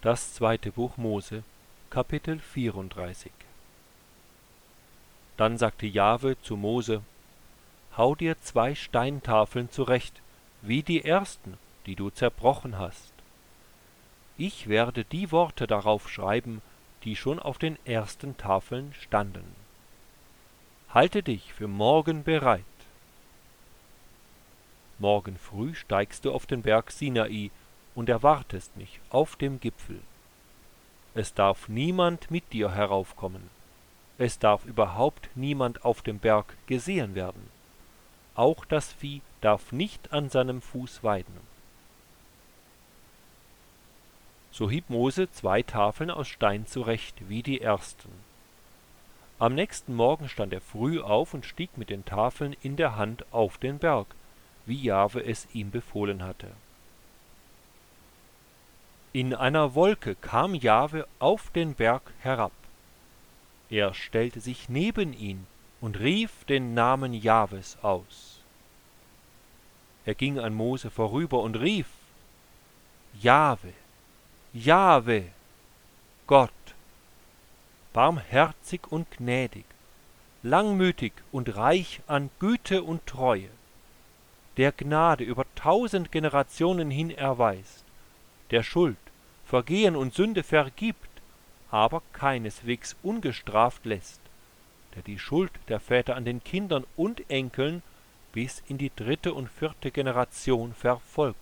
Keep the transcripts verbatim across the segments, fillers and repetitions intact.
Das zweite Buch Mose, Kapitel vierunddreißig. Dann sagte Jahwe zu Mose: Hau dir zwei Steintafeln zurecht, wie die ersten, die du zerbrochen hast. Ich werde die Worte darauf schreiben, die schon auf den ersten Tafeln standen. Halte dich für morgen bereit. Morgen früh steigst du auf den Berg Sinai und erwartest mich auf dem Gipfel. Es darf niemand mit dir heraufkommen. Es darf überhaupt niemand auf dem Berg gesehen werden. Auch das Vieh darf nicht an seinem Fuß weiden. So hieb Mose zwei Tafeln aus Stein zurecht, wie die ersten. Am nächsten Morgen stand er früh auf und stieg mit den Tafeln in der Hand auf den Berg, wie Jahwe es ihm befohlen hatte. In einer Wolke kam Jahwe auf den Berg herab. Er stellte sich neben ihn und rief den Namen Jahwes aus. Er ging an Mose vorüber und rief: Jahwe, Jahwe, Gott, barmherzig und gnädig, langmütig und reich an Güte und Treue, der Gnade über tausend Generationen hin erweist, der Schuld, Vergehen und Sünde vergibt, aber keineswegs ungestraft lässt, der die Schuld der Väter an den Kindern und Enkeln bis in die dritte und vierte Generation verfolgt.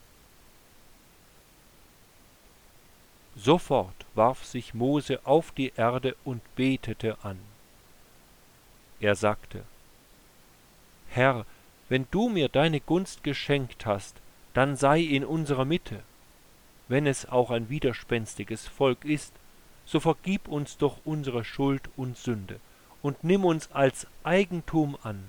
Sofort warf sich Mose auf die Erde und betete an. Er sagte: Herr, wenn du mir deine Gunst geschenkt hast, dann sei in unserer Mitte. Wenn es auch ein widerspenstiges Volk ist, so vergib uns doch unsere Schuld und Sünde und nimm uns als Eigentum an.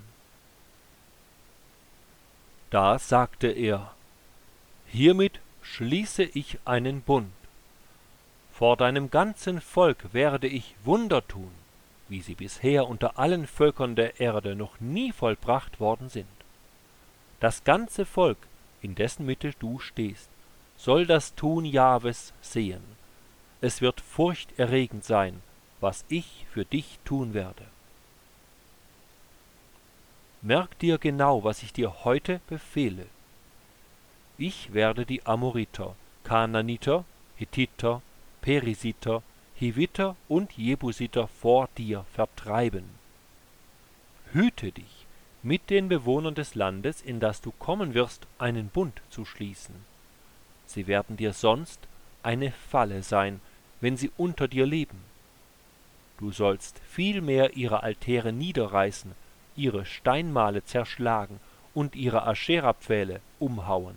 Da sagte er: Hiermit schließe ich einen Bund. Vor deinem ganzen Volk werde ich Wunder tun, wie sie bisher unter allen Völkern der Erde noch nie vollbracht worden sind. Das ganze Volk, in dessen Mitte du stehst, soll das Tun Jahwes sehen. Es wird furchterregend sein, was ich für dich tun werde. Merk dir genau, was ich dir heute befehle. Ich werde die Amoriter, Kanaaniter, Hethiter, Perisiter, Hiviter und Jebusiter vor dir vertreiben. Hüte dich, mit den Bewohnern des Landes, in das du kommen wirst, einen Bund zu schließen. Sie werden dir sonst eine Falle sein, wenn sie unter dir leben. Du sollst vielmehr ihre Altäre niederreißen, ihre Steinmale zerschlagen und ihre Aschera-Pfähle umhauen.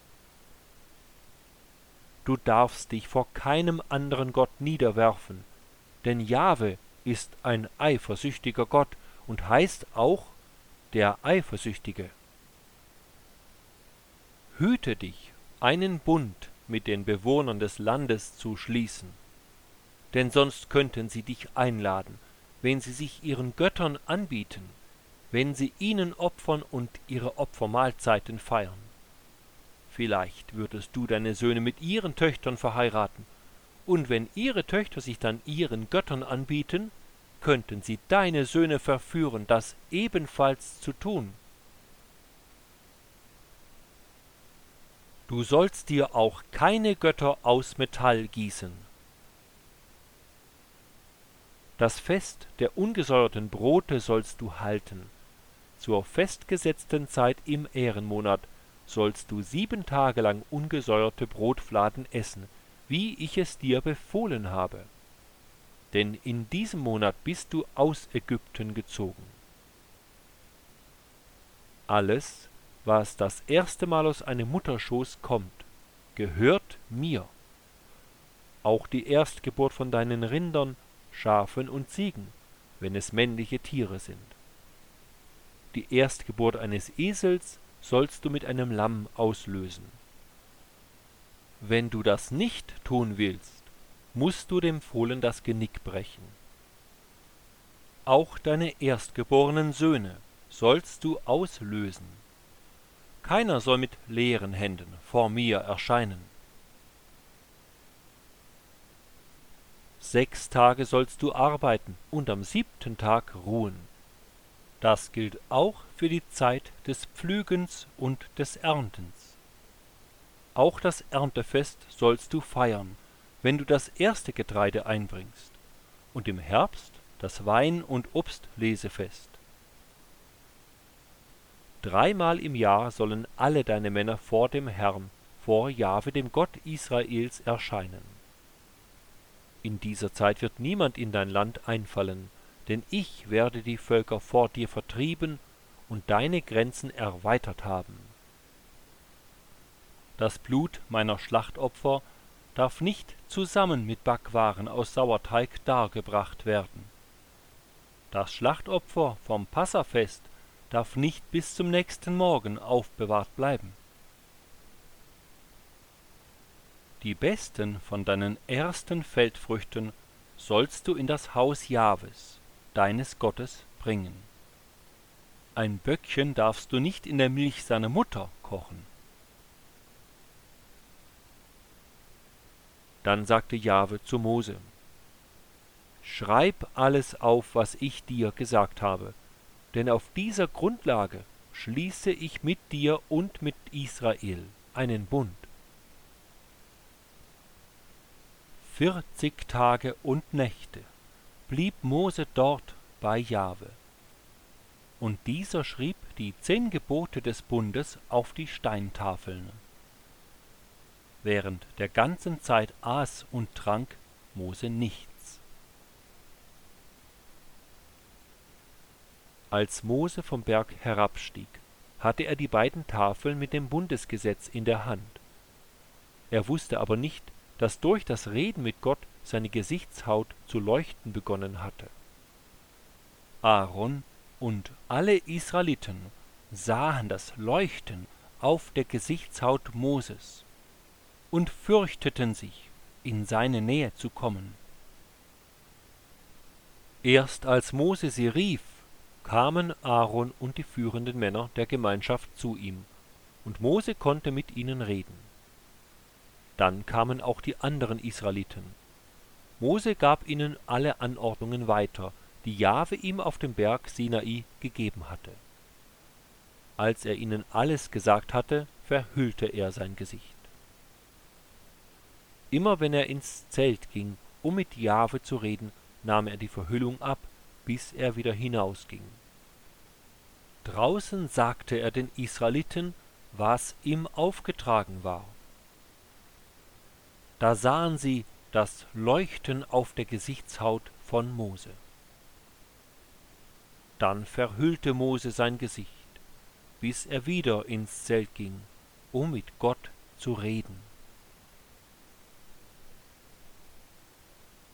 Du darfst dich vor keinem anderen Gott niederwerfen, denn Jahwe ist ein eifersüchtiger Gott und heißt auch der Eifersüchtige. Hüte dich, einen Bund mit den Bewohnern des Landes zu schließen, denn sonst könnten sie dich einladen, wenn sie sich ihren Göttern anbieten, wenn sie ihnen opfern und ihre Opfermahlzeiten feiern. Vielleicht würdest du deine Söhne mit ihren Töchtern verheiraten, und wenn ihre Töchter sich dann ihren Göttern anbieten, könnten sie deine Söhne verführen, das ebenfalls zu tun. Du sollst dir auch keine Götter aus Metall gießen. Das Fest der ungesäuerten Brote sollst du halten. Zur festgesetzten Zeit im Ährenmonat sollst du sieben Tage lang ungesäuerte Brotfladen essen, wie ich es dir befohlen habe. Denn in diesem Monat bist du aus Ägypten gezogen. Alles, was das erste Mal aus einem Mutterschoß kommt, gehört mir. Auch die Erstgeburt von deinen Rindern, Schafen und Ziegen, wenn es männliche Tiere sind. Die Erstgeburt eines Esels sollst du mit einem Lamm auslösen. Wenn du das nicht tun willst, musst du dem Fohlen das Genick brechen. Auch deine erstgeborenen Söhne sollst du auslösen. Keiner soll mit leeren Händen vor mir erscheinen. Sechs Tage sollst du arbeiten und am siebten Tag ruhen. Das gilt auch für die Zeit des Pflügens und des Erntens. Auch das Erntefest sollst du feiern, wenn du das erste Getreide einbringst, und im Herbst das Wein- und Obstlesefest. Dreimal im Jahr sollen alle deine Männer vor dem Herrn, vor Jahwe, dem Gott Israels, erscheinen. In dieser Zeit wird niemand in dein Land einfallen, denn ich werde die Völker vor dir vertrieben und deine Grenzen erweitert haben. Das Blut meiner Schlachtopfer darf nicht zusammen mit Backwaren aus Sauerteig dargebracht werden. Das Schlachtopfer vom Passafest darf nicht bis zum nächsten Morgen aufbewahrt bleiben. Die besten von deinen ersten Feldfrüchten sollst du in das Haus Jahwes, deines Gottes, bringen. Ein Böckchen darfst du nicht in der Milch seiner Mutter kochen. Dann sagte Jahwe zu Mose: Schreib alles auf, was ich dir gesagt habe, denn auf dieser Grundlage schließe ich mit dir und mit Israel einen Bund. Vierzig Tage und Nächte blieb Mose dort bei Jahwe. Und dieser schrieb die zehn Gebote des Bundes auf die Steintafeln. Während der ganzen Zeit aß und trank Mose nichts. Als Mose vom Berg herabstieg, hatte er die beiden Tafeln mit dem Bundesgesetz in der Hand. Er wusste aber nicht, dass durch das Reden mit Gott seine Gesichtshaut zu leuchten begonnen hatte. Aaron und alle Israeliten sahen das Leuchten auf der Gesichtshaut Moses und fürchteten sich, in seine Nähe zu kommen. Erst als Mose sie rief, kamen Aaron und die führenden Männer der Gemeinschaft zu ihm, und Mose konnte mit ihnen reden. Dann kamen auch die anderen Israeliten. Mose gab ihnen alle Anordnungen weiter, die Jahwe ihm auf dem Berg Sinai gegeben hatte. Als er ihnen alles gesagt hatte, verhüllte er sein Gesicht. Immer wenn er ins Zelt ging, um mit Jahwe zu reden, nahm er die Verhüllung ab, bis er wieder hinausging. Draußen sagte er den Israeliten, was ihm aufgetragen war. Da sahen sie das Leuchten auf der Gesichtshaut von Mose. Dann verhüllte Mose sein Gesicht, bis er wieder ins Zelt ging, um mit Gott zu reden.